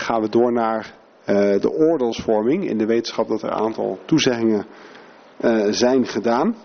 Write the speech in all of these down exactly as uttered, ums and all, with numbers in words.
gaan we door naar uh, de oordeelsvorming in de wetenschap dat er een aantal toezeggingen uh, zijn gedaan.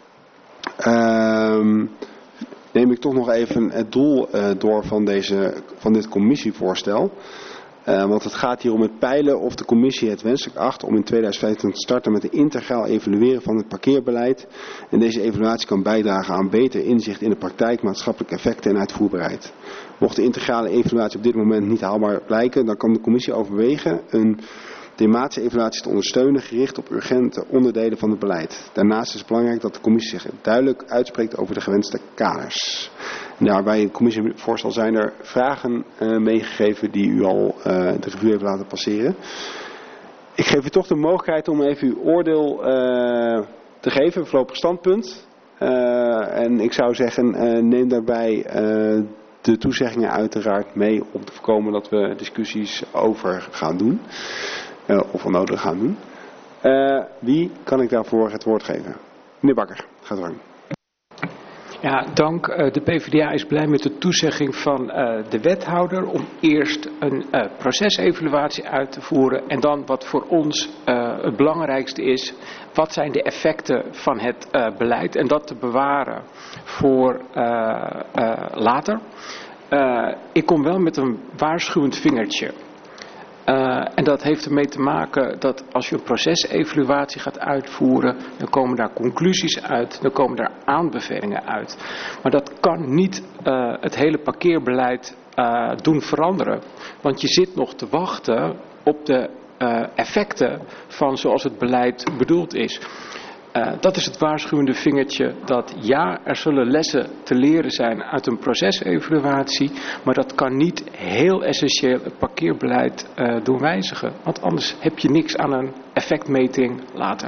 Uh, neem ik toch nog even het doel uh, door van, deze, van dit commissievoorstel. Uh, want het gaat hier om het peilen of de commissie het wenselijk acht om in tweeduizend vijftien te starten met een integraal evalueren van het parkeerbeleid. En deze evaluatie kan bijdragen aan beter inzicht in de praktijk, maatschappelijke effecten en uitvoerbaarheid. Mocht de integrale evaluatie op dit moment niet haalbaar blijken, dan kan de commissie overwegen een thematische evaluatie te ondersteunen gericht op urgente onderdelen van het beleid. Daarnaast is het belangrijk dat de commissie zich duidelijk uitspreekt over de gewenste kaders. En daarbij in het commissievoorstel zijn er vragen uh, meegegeven die u al uh, de revue heeft laten passeren. Ik geef u toch de mogelijkheid om even uw oordeel uh, te geven, een voorlopig standpunt. Uh, en ik zou zeggen, uh, neem daarbij uh, de toezeggingen uiteraard mee om te voorkomen dat we discussies over gaan doen. Uh, of onnodig gaan doen. Uh, wie kan ik daarvoor het woord geven? Meneer Bakker, gaat u gang. Ja, dank. Uh, de PvdA is blij met de toezegging van uh, de wethouder om eerst een uh, procesevaluatie uit te voeren. En dan wat voor ons uh, het belangrijkste is, wat zijn de effecten van het uh, beleid en dat te bewaren voor uh, uh, later. Uh, ik kom wel met een waarschuwend vingertje. Uh, en dat heeft ermee te maken dat als je een procesevaluatie gaat uitvoeren, dan komen daar conclusies uit, dan komen daar aanbevelingen uit. Maar dat kan niet uh, het hele parkeerbeleid uh, doen veranderen. Want je zit nog te wachten op de uh, effecten van zoals het beleid bedoeld is. Uh, dat is het waarschuwende vingertje dat ja, er zullen lessen te leren zijn uit een procesevaluatie, maar dat kan niet heel essentieel het parkeerbeleid uh, doen wijzigen. Want anders heb je niks aan een effectmeting later.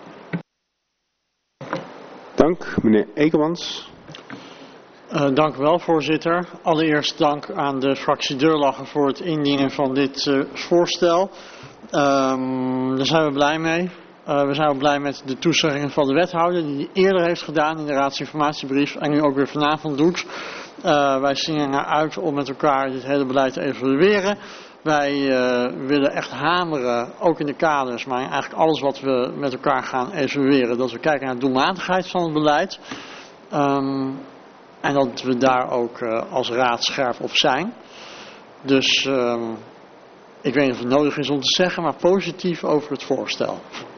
Dank, meneer Eekemans. Uh, dank u wel, voorzitter. Allereerst dank aan de fractie Deurlagge voor het indienen van dit uh, voorstel. Um, daar zijn we blij mee. Uh, we zijn ook blij met de toezeggingen van de wethouder die hij eerder heeft gedaan in de raadsinformatiebrief en nu ook weer vanavond doet. Uh, wij zien er naar uit om met elkaar dit hele beleid te evalueren. Wij uh, willen echt hameren, ook in de kaders, maar eigenlijk alles wat we met elkaar gaan evalueren, dat we kijken naar de doelmatigheid van het beleid. Um, en dat we daar ook uh, als raad scherp op zijn. Dus um, ik weet niet of het nodig is om te zeggen, maar positief over het voorstel.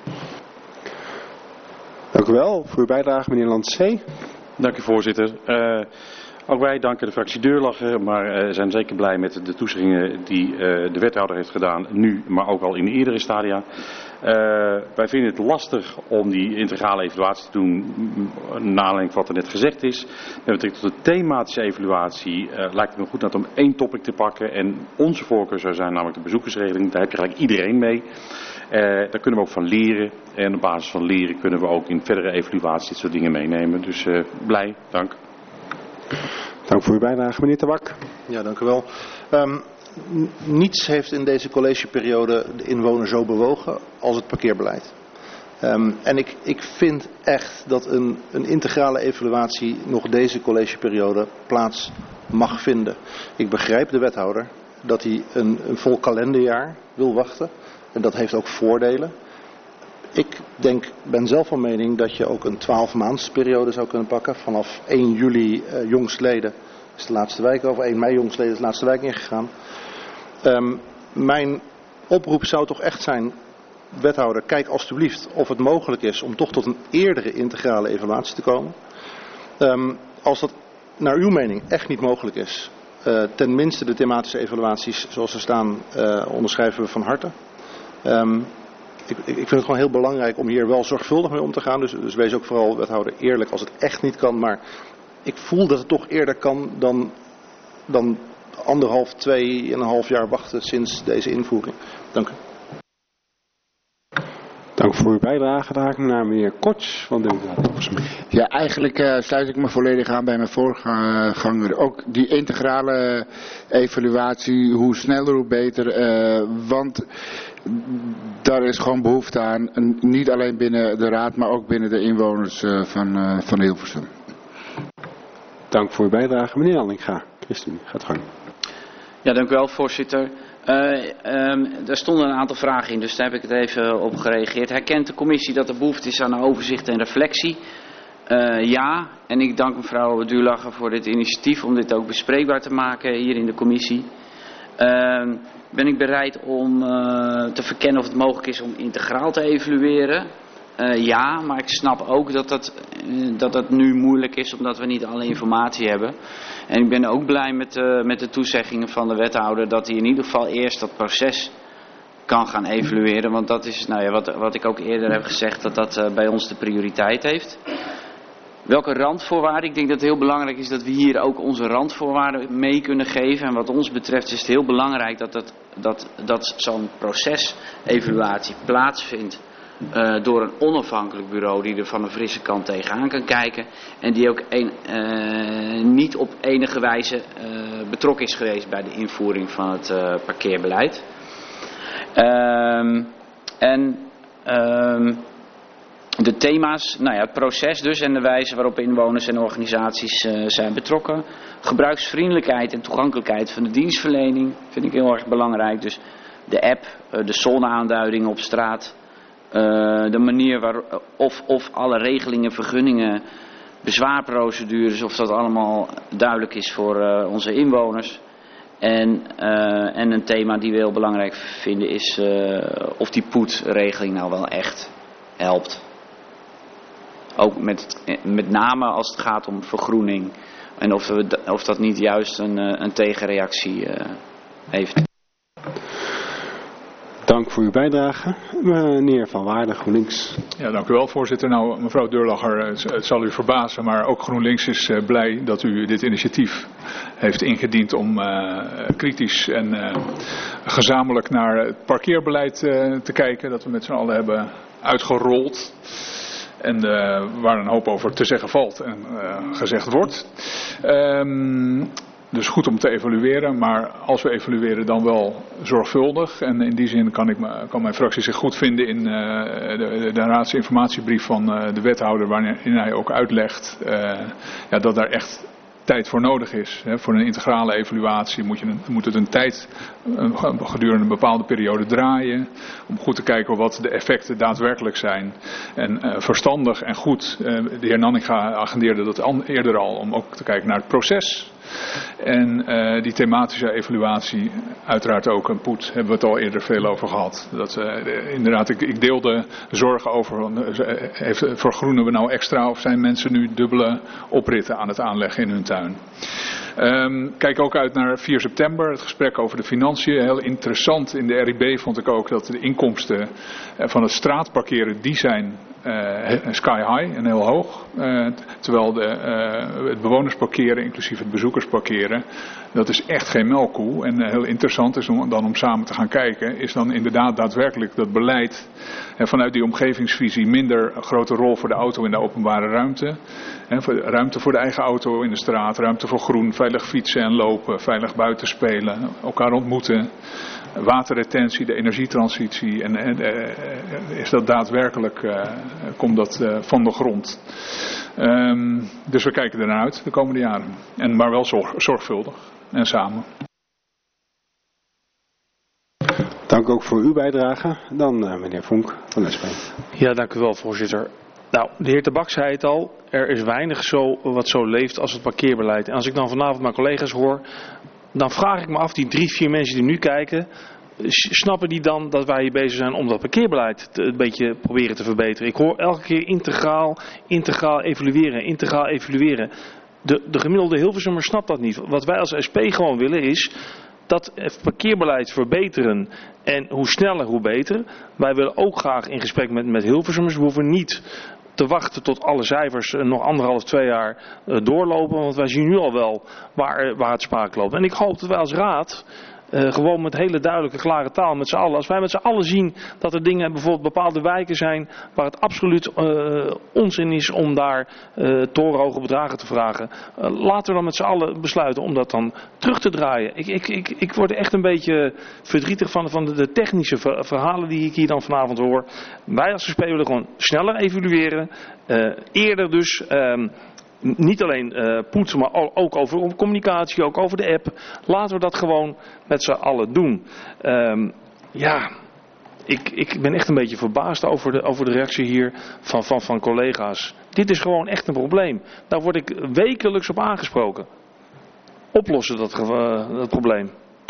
Dank u wel voor uw bijdrage, meneer Lantzee. Dank u, voorzitter. Uh, ook wij danken de fractie Deurlagge, maar uh, zijn zeker blij met de toezeggingen die uh, de wethouder heeft gedaan, nu, maar ook al in de eerdere stadia. Uh, wij vinden het lastig om die integrale evaluatie te doen, naar aanleiding van wat er net gezegd is. Met betrekking tot de thematische evaluatie uh, lijkt het me goed dat om één topic te pakken. En onze voorkeur zou zijn namelijk de bezoekersregeling. Daar heb je gelijk iedereen mee. Uh, daar kunnen we ook van leren. En op basis van leren kunnen we ook in verdere evaluatie dit soort dingen meenemen. Dus uh, blij, dank. Dank voor uw bijdrage, meneer Tabak. Ja, dank u wel. Um, niets heeft in deze collegeperiode de inwoner zo bewogen als het parkeerbeleid. Um, en ik, ik vind echt dat een, een integrale evaluatie nog deze collegeperiode plaats mag vinden. Ik begrijp de wethouder dat hij een, een vol kalenderjaar wil wachten. En dat heeft ook voordelen. Ik denk, ben zelf van mening dat je ook een twaalf maandsperiode zou kunnen pakken. Vanaf één juli uh, jongstleden is de laatste wijk over. één mei jongstleden is de laatste wijk ingegaan. Um, mijn oproep zou toch echt zijn, wethouder, kijk alstublieft of het mogelijk is om toch tot een eerdere integrale evaluatie te komen. Um, als dat naar uw mening echt niet mogelijk is, uh, tenminste de thematische evaluaties zoals ze staan, uh, onderschrijven we van harte. Um, ik, ik vind het gewoon heel belangrijk om hier wel zorgvuldig mee om te gaan. Dus, dus wees ook vooral, wethouder, eerlijk als het echt niet kan. Maar ik voel dat het toch eerder kan dan, dan anderhalf, twee en een half jaar wachten sinds deze invoering. Dank u. Dank voor uw bijdrage. Daar naar meneer Korts van de Hilversum. Ja, eigenlijk uh, sluit ik me volledig aan bij mijn voorganger. Ook die integrale evaluatie, hoe sneller hoe beter. Uh, want daar is gewoon behoefte aan. Niet alleen binnen de raad, maar ook binnen de inwoners uh, van, uh, van Hilversum. Dank voor uw bijdrage. Meneer Andringa, Christen, gaat gang. Ja, dank u wel, voorzitter. Uh, um, er stonden een aantal vragen in, dus daar heb ik het even op gereageerd. Herkent de commissie dat er behoefte is aan overzicht en reflectie? Uh, ja, en ik dank mevrouw Duurlacher voor dit initiatief om dit ook bespreekbaar te maken hier in de commissie. Uh, ben ik bereid om uh, te verkennen of het mogelijk is om integraal te evalueren? Uh, ja, maar ik snap ook dat dat, uh, dat dat nu moeilijk is omdat we niet alle informatie hebben. En ik ben ook blij met, uh, met de toezeggingen van de wethouder dat hij in ieder geval eerst dat proces kan gaan evalueren. Want dat is nou ja, wat, wat ik ook eerder heb gezegd, dat dat uh, bij ons de prioriteit heeft. Welke randvoorwaarden? Ik denk dat het heel belangrijk is dat we hier ook onze randvoorwaarden mee kunnen geven. En wat ons betreft is het heel belangrijk dat, dat, dat, dat zo'n procesevaluatie plaatsvindt. Uh, door een onafhankelijk bureau die er van een frisse kant tegenaan kan kijken. En die ook een, uh, niet op enige wijze uh, betrokken is geweest bij de invoering van het uh, parkeerbeleid. Um, en um, de thema's, nou ja, het proces dus en de wijze waarop inwoners en organisaties uh, zijn betrokken. Gebruiksvriendelijkheid en toegankelijkheid van de dienstverlening vind ik heel erg belangrijk. Dus de app, uh, de zoneaanduidingen op straat. Uh, de manier waarop of, of alle regelingen, vergunningen, bezwaarprocedures, of dat allemaal duidelijk is voor uh, onze inwoners. En, uh, en een thema die we heel belangrijk vinden is uh, of die poetregeling nou wel echt helpt. Ook met, met name als het gaat om vergroening. En of, we, of dat niet juist een, een tegenreactie uh, heeft. Dank voor uw bijdrage. Meneer Van Waarden, GroenLinks. Ja, dank u wel, voorzitter. Nou, mevrouw Deurlacher, het zal u verbazen, maar ook GroenLinks is uh, blij dat u dit initiatief heeft ingediend om uh, kritisch en uh, gezamenlijk naar het parkeerbeleid uh, te kijken. Dat we met z'n allen hebben uitgerold. En uh, waar een hoop over te zeggen valt en uh, gezegd wordt. Um, Dus goed om te evalueren, maar als we evalueren dan wel zorgvuldig. En in die zin kan, ik me, kan mijn fractie zich goed vinden in uh, de, de raadsinformatiebrief van uh, de wethouder, waarin hij ook uitlegt uh, ja, dat daar echt tijd voor nodig is. Hè. Voor een integrale evaluatie moet, je een, moet het een tijd een, gedurende een bepaalde periode draaien. Om goed te kijken wat de effecten daadwerkelijk zijn. En uh, verstandig en goed, uh, de heer Nanninga agendeerde dat an, eerder al, om ook te kijken naar het proces. En uh, die thematische evaluatie, uiteraard ook een poet, hebben we het al eerder veel over gehad. Dat, uh, de, inderdaad, ik, ik deel de zorgen over, uh, heeft, vergroenen we nou extra of zijn mensen nu dubbele opritten aan het aanleggen in hun tuin. Um, kijk ook uit naar vier september, het gesprek over de financiën. Heel interessant, in de R I B vond ik ook dat de inkomsten van het straatparkeren, die zijn uh, sky high en heel hoog. Uh, terwijl de, uh, het bewonersparkeren, inclusief het bezoekersparkeren, dat is echt geen melkkoe. En uh, heel interessant is om dan om samen te gaan kijken, is dan inderdaad daadwerkelijk dat beleid uh, vanuit die omgevingsvisie minder een grote rol voor de auto in de openbare ruimte. Uh, voor, ruimte voor de eigen auto in de straat, ruimte voor groen, veilig fietsen en lopen, veilig buiten spelen, elkaar ontmoeten. Waterretentie, de energietransitie. En, en uh, is dat daadwerkelijk, uh, komt dat uh, van de grond. Um, dus we kijken ernaar uit de komende jaren. En, maar wel zorg, zorgvuldig en samen. Dank ook voor uw bijdrage. Dan uh, meneer Vonk van S P. Ja, dank u wel, voorzitter. Nou, de heer Tabak zei het al. Er is weinig zo, wat zo leeft als het parkeerbeleid. En als ik dan vanavond mijn collega's hoor, dan vraag ik me af, die drie, vier mensen die nu kijken, snappen die dan dat wij hier bezig zijn om dat parkeerbeleid te, een beetje proberen te verbeteren? Ik hoor elke keer integraal, integraal evalueren, integraal evalueren. De, de gemiddelde Hilversummer snapt dat niet. Wat wij als S P gewoon willen is dat het parkeerbeleid verbeteren. En hoe sneller, hoe beter. Wij willen ook graag in gesprek met, met Hilversummers. We hoeven niet te wachten tot alle cijfers nog anderhalf, twee jaar uh, doorlopen. Want wij zien nu al wel waar, waar het spaak loopt. En ik hoop dat wij als raad uh, gewoon met hele duidelijke, klare taal met z'n allen. Als wij met z'n allen zien dat er dingen, bijvoorbeeld bepaalde wijken zijn waar het absoluut uh, onzin is om daar uh, torenhoge bedragen te vragen. Uh, laten we dan met z'n allen besluiten om dat dan terug te draaien. Ik, ik, ik, ik word echt een beetje verdrietig van, van de, de technische verhalen die ik hier dan vanavond hoor. Wij als S P willen gewoon sneller evalueren. Uh, eerder dus um, niet alleen uh, poetsen, maar ook over communicatie, ook over de app. Laten we dat gewoon met z'n allen doen. Um, ja, ik, ik ben echt een beetje verbaasd over de, over de reactie hier van, van, van collega's. Dit is gewoon echt een probleem. Daar word ik wekelijks op aangesproken. Oplossen dat, uh, dat probleem.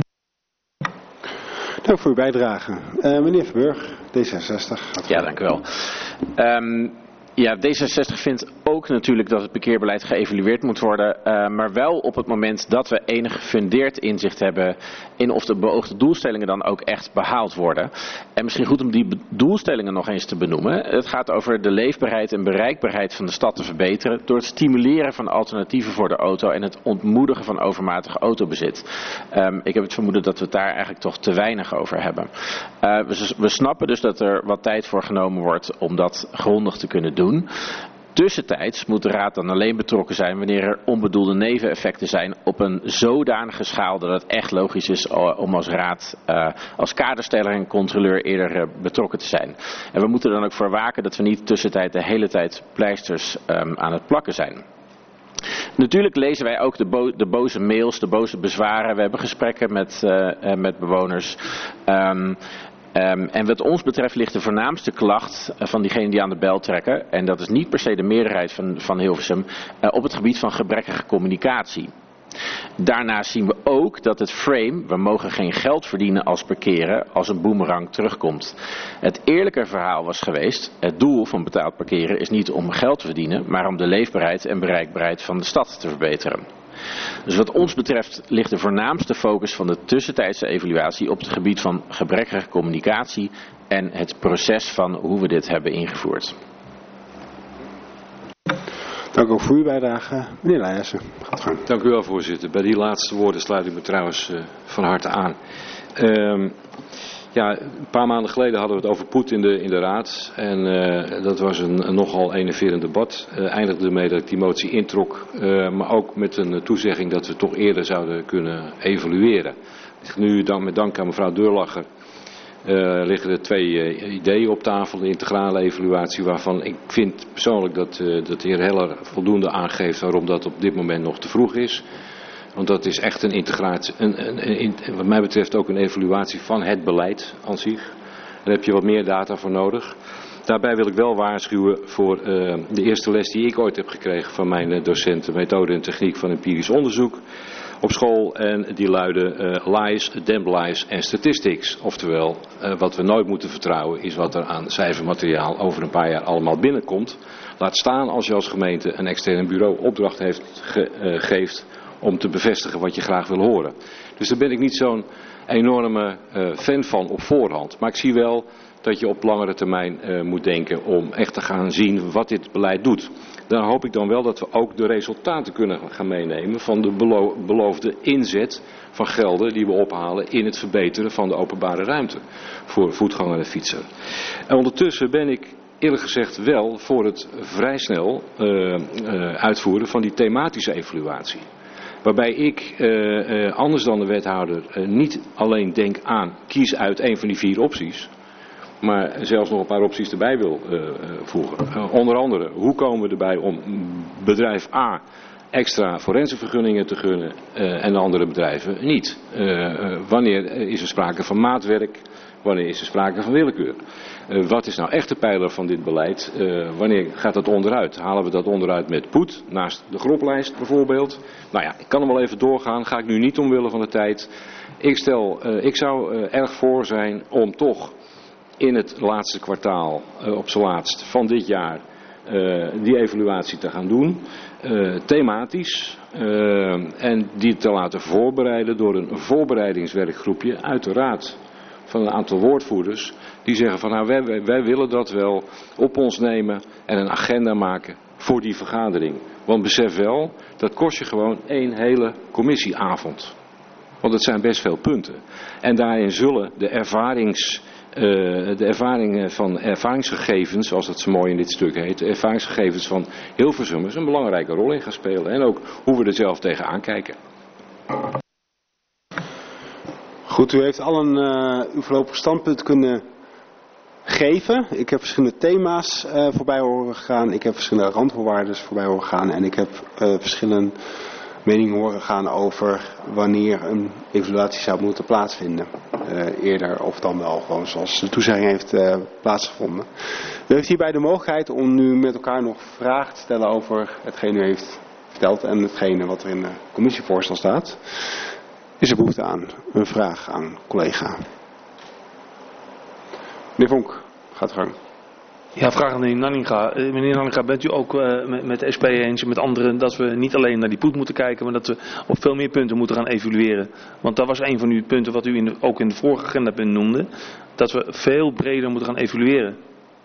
Dank voor uw bijdrage. Uh, meneer Verburg, D zesenzestig. Ja, dank u wel. Um, ja, D zesenzestig vindt ook natuurlijk dat het parkeerbeleid geëvalueerd moet worden. Uh, maar wel op het moment dat we enig gefundeerd inzicht hebben in of de beoogde doelstellingen dan ook echt behaald worden. En misschien goed om die doelstellingen nog eens te benoemen. Het gaat over de leefbaarheid en bereikbaarheid van de stad te verbeteren door het stimuleren van alternatieven voor de auto en het ontmoedigen van overmatig autobezit. Um, ik heb het vermoeden dat we het daar eigenlijk toch te weinig over hebben. Uh, we, we snappen dus dat er wat tijd voor genomen wordt om dat grondig te kunnen doen. Tussentijds moet de Raad dan alleen betrokken zijn wanneer er onbedoelde neveneffecten zijn op een zodanige schaal dat het echt logisch is om als Raad, uh, als kadersteller en controleur eerder uh, betrokken te zijn. En we moeten dan ook voor waken dat we niet tussentijd de hele tijd pleisters um, aan het plakken zijn. Natuurlijk lezen wij ook de, bo de boze mails, de boze bezwaren. We hebben gesprekken met, uh, uh, met bewoners. Um, Um, en wat ons betreft ligt de voornaamste klacht uh, van diegenen die aan de bel trekken, en dat is niet per se de meerderheid van, van Hilversum, uh, op het gebied van gebrekkige communicatie. Daarnaast zien we ook dat het frame, we mogen geen geld verdienen als parkeren, als een boemerang terugkomt. Het eerlijke verhaal was geweest, het doel van betaald parkeren is niet om geld te verdienen, maar om de leefbaarheid en bereikbaarheid van de stad te verbeteren. Dus wat ons betreft ligt de voornaamste focus van de tussentijdse evaluatie op het gebied van gebrekkige communicatie en het proces van hoe we dit hebben ingevoerd. Dank ook voor uw bijdrage. Meneer Leijsen, gaat gang. Dank u wel, voorzitter. Bij die laatste woorden sluit ik me trouwens uh, van harte aan. Um, ja, een paar maanden geleden hadden we het over Poet in de, in de Raad. En uh, dat was een, een nogal enerverend debat. Uh, eindigde ermee dat ik die motie introk. Uh, maar ook met een uh, toezegging dat we toch eerder zouden kunnen evalueren. Nu, dan, met dank aan mevrouw Deurlacher, Uh, liggen er twee uh, ideeën op tafel, de integrale evaluatie, waarvan ik vind persoonlijk dat, uh, dat de heer Heller voldoende aangeeft waarom dat op dit moment nog te vroeg is. Want dat is echt een integratie, een, een, een, wat mij betreft ook een evaluatie van het beleid aan zich. Daar heb je wat meer data voor nodig. Daarbij wil ik wel waarschuwen voor uh, de eerste les die ik ooit heb gekregen van mijn uh, docenten methode en techniek van empirisch onderzoek op school, en die luiden uh, lies, damn lies en statistics. Oftewel, uh, wat we nooit moeten vertrouwen is wat er aan cijfermateriaal over een paar jaar allemaal binnenkomt. Laat staan als je als gemeente een extern bureau opdracht heeft ge, uh, geeft om te bevestigen wat je graag wil horen. Dus daar ben ik niet zo'n enorme uh, fan van op voorhand. Maar ik zie wel dat je op langere termijn uh, moet denken om echt te gaan zien wat dit beleid doet. Daar hoop ik dan wel dat we ook de resultaten kunnen gaan meenemen van de belo beloofde inzet van gelden die we ophalen in het verbeteren van de openbare ruimte voor voetganger en fietser. En ondertussen ben ik eerlijk gezegd wel voor het vrij snel uh, uh, uitvoeren van die thematische evaluatie. Waarbij ik, uh, uh, anders dan de wethouder, uh, niet alleen denk aan kies uit een van die vier opties, maar zelfs nog een paar opties erbij wil uh, voegen. Uh, onder andere, hoe komen we erbij om bedrijf A extra forensenvergunningen te gunnen uh, en de andere bedrijven niet? Uh, uh, wanneer is er sprake van maatwerk? Wanneer is er sprake van willekeur? Uh, wat is nou echt de pijler van dit beleid? Uh, wanneer gaat dat onderuit? Halen we dat onderuit met Poet, naast de groplijst bijvoorbeeld? Nou ja, ik kan hem wel even doorgaan, ga ik nu niet omwille van de tijd. Ik stel, uh, ik zou uh, erg voor zijn om toch in het laatste kwartaal, uh, op z'n laatst van dit jaar, uh, die evaluatie te gaan doen. Uh, thematisch. Uh, en die te laten voorbereiden door een voorbereidingswerkgroepje uit de raad. Van een aantal woordvoerders die zeggen van nou wij, wij, wij willen dat wel op ons nemen en een agenda maken voor die vergadering. Want besef wel, dat kost je gewoon één hele commissieavond. Want het zijn best veel punten. En daarin zullen de ervarings... Uh, de ervaringen van ervaringsgegevens, zoals dat zo mooi in dit stuk heet, de ervaringsgegevens van Hilversummers een belangrijke rol in gaan spelen. En ook hoe we er zelf tegenaan kijken. Goed, u heeft al een uh, uw voorlopig standpunt kunnen geven. Ik heb verschillende thema's uh, voorbij horen gaan. Ik heb verschillende randvoorwaarden voorbij horen gaan. En ik heb uh, verschillende meningen horen gaan over wanneer een evaluatie zou moeten plaatsvinden. Uh, eerder of dan wel gewoon zoals de toezegging heeft uh, plaatsgevonden. U heeft hierbij de mogelijkheid om nu met elkaar nog vragen te stellen over hetgeen u heeft verteld en hetgene wat er in het commissievoorstel staat. Is er behoefte aan een vraag aan collega? Meneer Vonk, gaat gang. Ja, vraag aan meneer Nanninga. Uh, meneer Nanninga, bent u ook uh, met, met de S P eens en met anderen dat we niet alleen naar die poet moeten kijken, maar dat we op veel meer punten moeten gaan evalueren? Want dat was een van uw punten wat u in de, ook in de vorige agendapunt noemde, dat we veel breder moeten gaan evalueren.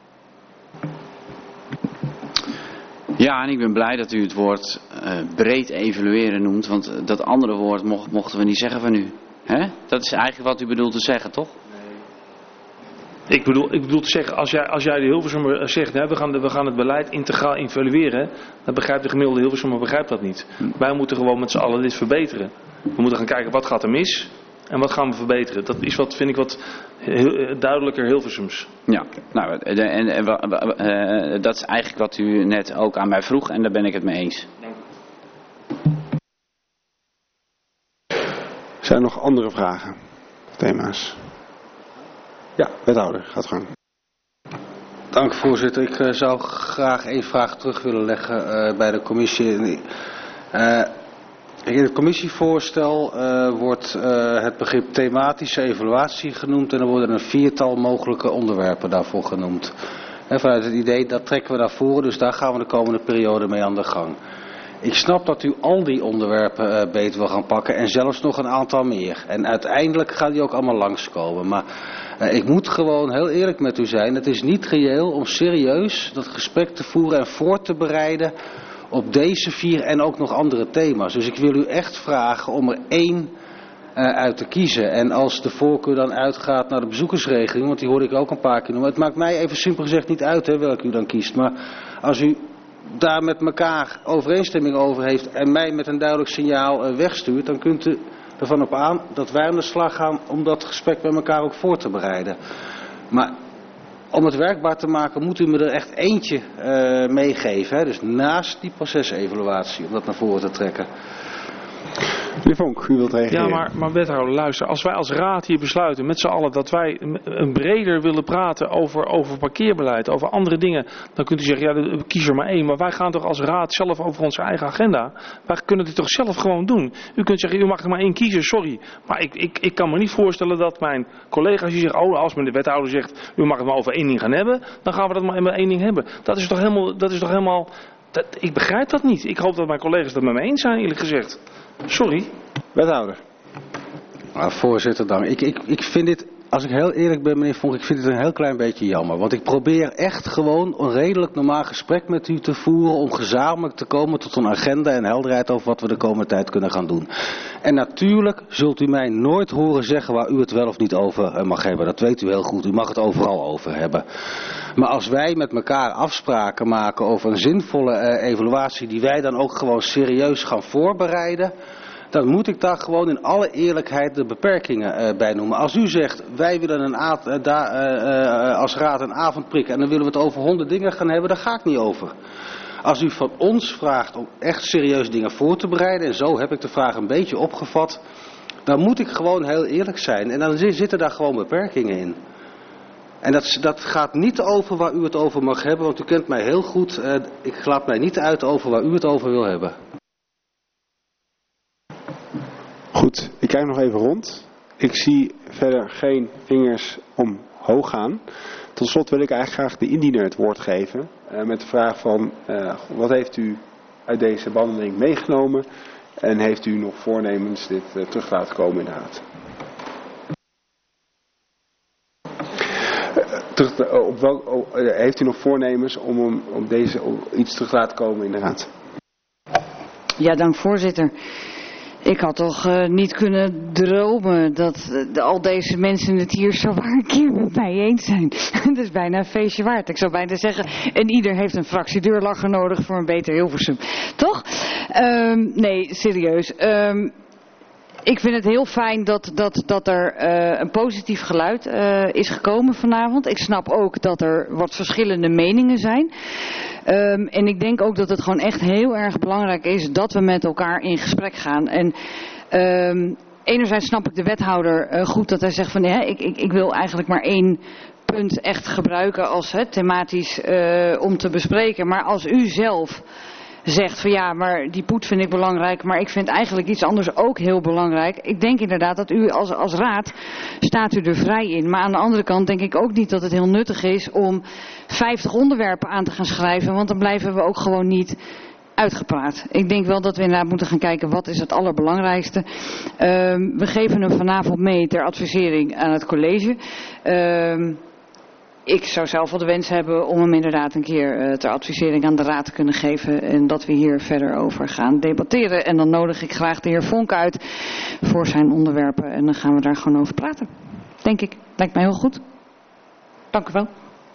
Ja, en ik ben blij dat u het woord uh, breed evalueren noemt, want dat andere woord mocht, mochten we niet zeggen van u. Hè? Dat is eigenlijk wat u bedoelt te zeggen, toch? Ik bedoel, ik bedoel te zeggen, als jij, als jij de Hilversummer zegt, hè, we, gaan de, we gaan het beleid integraal evalueren, dan begrijpt de gemiddelde Hilversummer begrijpt dat niet. Hm. Wij moeten gewoon met z'n allen dit verbeteren. We moeten gaan kijken wat gaat er mis en wat gaan we verbeteren. Dat is wat, vind ik wat heel, duidelijker Hilversums. Ja, nou, en, en, en uh, dat is eigenlijk wat u net ook aan mij vroeg en daar ben ik het mee eens. Zijn er nog andere vragen, thema's? Ja, wethouder, gaat gang. Dank voorzitter. Ik uh, zou graag één vraag terug willen leggen uh, bij de commissie. Uh, in het commissievoorstel uh, wordt uh, het begrip thematische evaluatie genoemd en er worden een viertal mogelijke onderwerpen daarvoor genoemd. En vanuit het idee, dat trekken we naar voren, dus daar gaan we de komende periode mee aan de gang. Ik snap dat u al die onderwerpen uh, beter wil gaan pakken en zelfs nog een aantal meer. En uiteindelijk gaan die ook allemaal langskomen. Maar uh, ik moet gewoon heel eerlijk met u zijn. Het is niet reëel om serieus dat gesprek te voeren en voor te bereiden op deze vier en ook nog andere thema's. Dus ik wil u echt vragen om er één uh, uit te kiezen. En als de voorkeur dan uitgaat naar de bezoekersregeling, want die hoorde ik ook een paar keer noemen. Het maakt mij even simpel gezegd niet uit hè, welke u dan kiest. Maar als u daar met elkaar overeenstemming over heeft en mij met een duidelijk signaal uh, wegstuurt, dan kunt u ervan op aan dat wij aan de slag gaan om dat gesprek met elkaar ook voor te bereiden. Maar om het werkbaar te maken moet u me er echt eentje uh, meegeven. Hè? Dus naast die procesevaluatie, om dat naar voren te trekken. Meneer Vonk, u wilt reageren. Ja, maar, maar wethouder, luister. Als wij als raad hier besluiten met z'n allen dat wij een breder willen praten over, over parkeerbeleid, over andere dingen, dan kunt u zeggen, ja, kies er maar één. Maar wij gaan toch als raad zelf over onze eigen agenda. Wij kunnen dit toch zelf gewoon doen. U kunt zeggen, u mag er maar één kiezen, sorry. Maar ik, ik, ik kan me niet voorstellen dat mijn collega's die zeggen, oh, als men de wethouder zegt, u mag het maar over één ding gaan hebben, dan gaan we dat maar met één ding hebben. Dat is toch helemaal, dat is toch helemaal, dat, ik begrijp dat niet. Ik hoop dat mijn collega's het met me eens zijn, eerlijk gezegd. Sorry. Wethouder. Nou, voorzitter, dank. Ik, ik, ik vind dit, als ik heel eerlijk ben, meneer Vonk, ik vind het een heel klein beetje jammer. Want ik probeer echt gewoon een redelijk normaal gesprek met u te voeren om gezamenlijk te komen tot een agenda en helderheid over wat we de komende tijd kunnen gaan doen. En natuurlijk zult u mij nooit horen zeggen waar u het wel of niet over mag hebben. Dat weet u heel goed. U mag het overal over hebben. Maar als wij met elkaar afspraken maken over een zinvolle uh, evaluatie die wij dan ook gewoon serieus gaan voorbereiden, dan moet ik daar gewoon in alle eerlijkheid de beperkingen uh, bij noemen. Als u zegt, wij willen een aad, uh, da, uh, uh, als raad een avond prikken en dan willen we het over honderd dingen gaan hebben, daar ga ik niet over. Als u van ons vraagt om echt serieus dingen voor te bereiden, en zo heb ik de vraag een beetje opgevat, dan moet ik gewoon heel eerlijk zijn. En dan zitten daar gewoon beperkingen in. En dat, dat gaat niet over waar u het over mag hebben, want u kent mij heel goed. Uh, ik laat mij niet uit over waar u het over wil hebben. Goed, ik kijk nog even rond. Ik zie verder geen vingers omhoog gaan. Tot slot wil ik eigenlijk graag de indiener het woord geven. Uh, met de vraag van, uh, wat heeft u uit deze behandeling meegenomen? En heeft u nog voornemens dit uh, terug te laten komen in de raad? Uh, terug, uh, op welk, uh, heeft u nog voornemens om, om, om deze, om iets terug te laten komen in de raad? Ja, dank voorzitter. Ik had toch uh, niet kunnen dromen dat uh, al deze mensen het hier zo waar een keer met mij eens zijn. Dat is bijna een feestje waard. Ik zou bijna zeggen, en ieder heeft een fractiedeurlacher nodig voor een beter Hilversum. Toch? Um, nee, serieus. Um, Ik vind het heel fijn dat, dat, dat er uh, een positief geluid uh, is gekomen vanavond. Ik snap ook dat er wat verschillende meningen zijn. Um, en ik denk ook dat het gewoon echt heel erg belangrijk is dat we met elkaar in gesprek gaan. En um, enerzijds snap ik de wethouder uh, goed dat hij zegt van ja, ik, ik, ik wil eigenlijk maar één punt echt gebruiken als hè, thematisch uh, om te bespreken. Maar als u zelf zegt van ja, maar die poet vind ik belangrijk, maar ik vind eigenlijk iets anders ook heel belangrijk. Ik denk inderdaad dat u als, als raad staat u er vrij in. Maar aan de andere kant denk ik ook niet dat het heel nuttig is om vijftig onderwerpen aan te gaan schrijven, want dan blijven we ook gewoon niet uitgepraat. Ik denk wel dat we inderdaad moeten gaan kijken wat is het allerbelangrijkste. Um, we geven hem vanavond mee ter advisering aan het college. Um, Ik zou zelf wel de wens hebben om hem inderdaad een keer uh, ter advisering aan de raad te kunnen geven. En dat we hier verder over gaan debatteren. En dan nodig ik graag de heer Vonk uit voor zijn onderwerpen. En dan gaan we daar gewoon over praten. Denk ik. Lijkt mij heel goed. Dank u wel.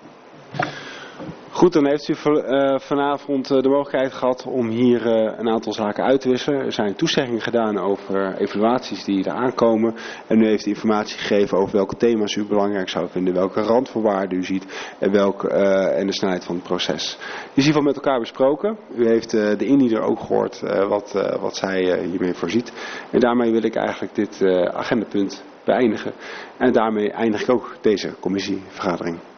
Goed, dan heeft u uh, vanavond uh, de mogelijkheid gehad om hier uh, een aantal zaken uit te wisselen. Er zijn toezeggingen gedaan over evaluaties die eraan komen. En u heeft informatie gegeven over welke thema's u belangrijk zou vinden, welke randvoorwaarden u ziet en, welke, uh, en de snelheid van het proces. Die is in ieder geval met elkaar besproken. U heeft uh, de indiener ook gehoord uh, wat, uh, wat zij uh, hiermee voorziet. En daarmee wil ik eigenlijk dit uh, agendapunt beëindigen. En daarmee eindig ik ook deze commissievergadering.